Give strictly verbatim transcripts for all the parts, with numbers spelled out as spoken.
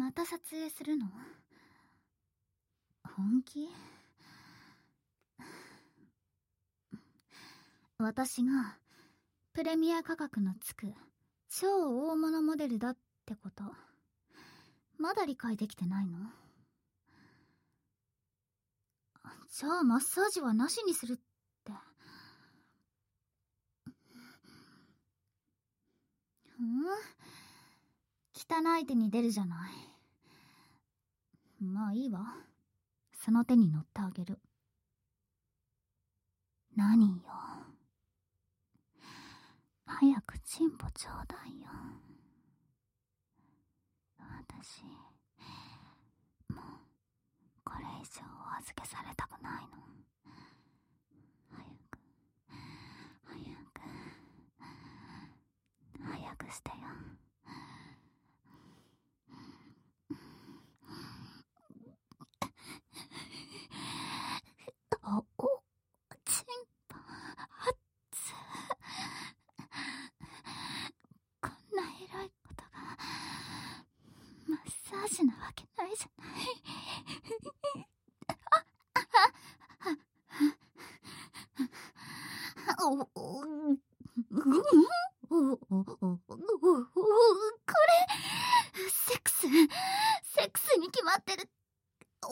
また撮影するの？本気？私がプレミア価格のつく超大物モデルだってことまだ理解できてないの？じゃあマッサージはなしにするって。うん汚い手に出るじゃない。まあいいわ、その手に乗ってあげる。何よ、早くチンポちょうだいよ。私もうこれ以上お預けされたくないの。早く早く早くしてよ。おおチンポ熱こんなエロいことがマッサージなわけないじゃないおおこれセックスセックスに決まってる。お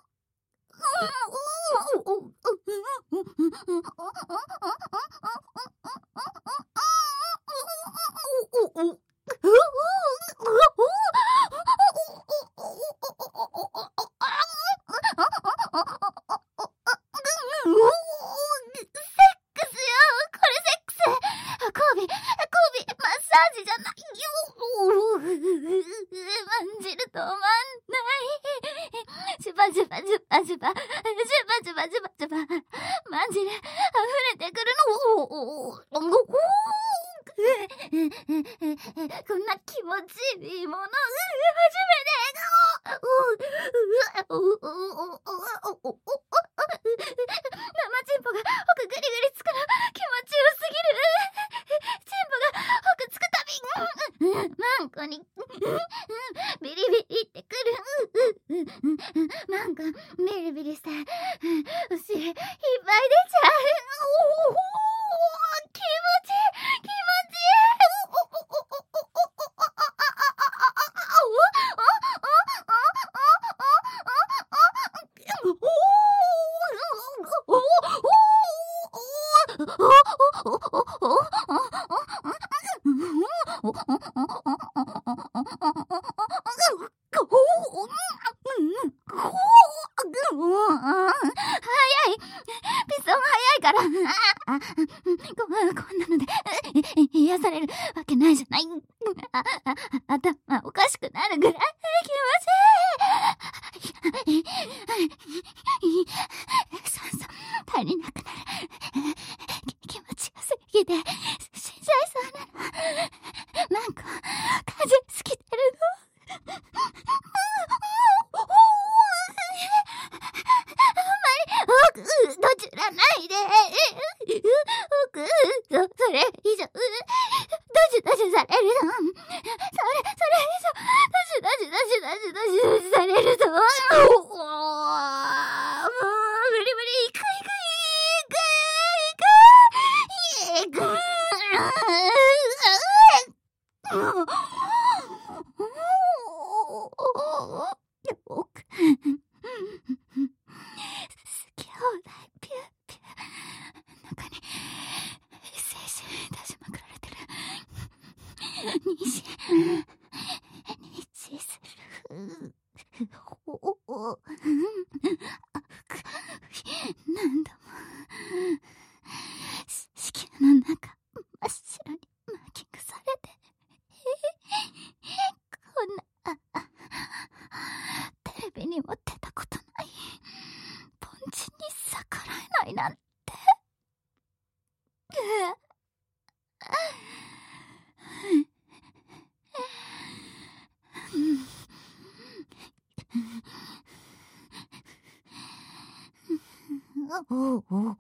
ジュバジュバジュバジュバジュバジュバジュバジュバマジで溢れてくるの。こんな気持ちいいもの初めて。生チンポが奥グリグリつくの気持ちよすぎる。チンポが奥つくたびマンコにビリビリってくる。マンコビリビリしてお尻いっぱい出ちゃう。気持ちいい気持ちいこんなので癒されるわけないじゃない。ああ頭おかしくなるぐらい気持ちいい。酸素足りなくなる。気持ちよすぎて死んじゃいそうなの。なんか風好きてるの。奥どちらないで。奥そそれ以上ドジドジされるの。それそれ以上ドジドジドジドジドジドジされるともうブリブリいくいくいくいくいく奥好き放題ピューピュー中に精子出しまくられてる。妊娠妊娠する。おお何度も子宮の中真っ白にマーキングされてこんなテレビにも出たことないポンチに逆らえないなんて。おおおお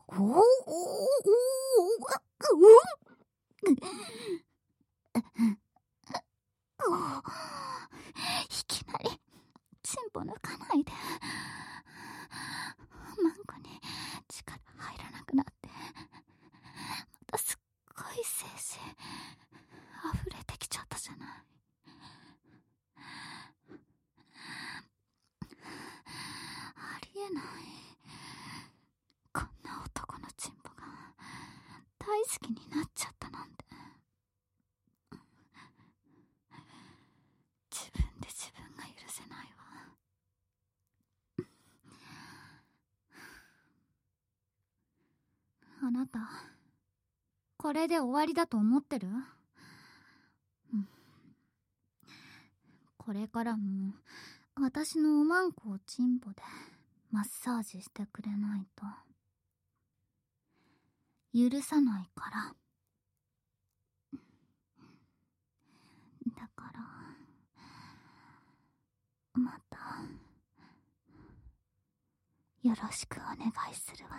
いきなり大好きになっちゃったなんて。自分で自分が許せないわ。あなた、これで終わりだと思ってる？うん。これからも私のおまんこをチンポでマッサージしてくれないと許さないから。だからまたよろしくお願いするわ。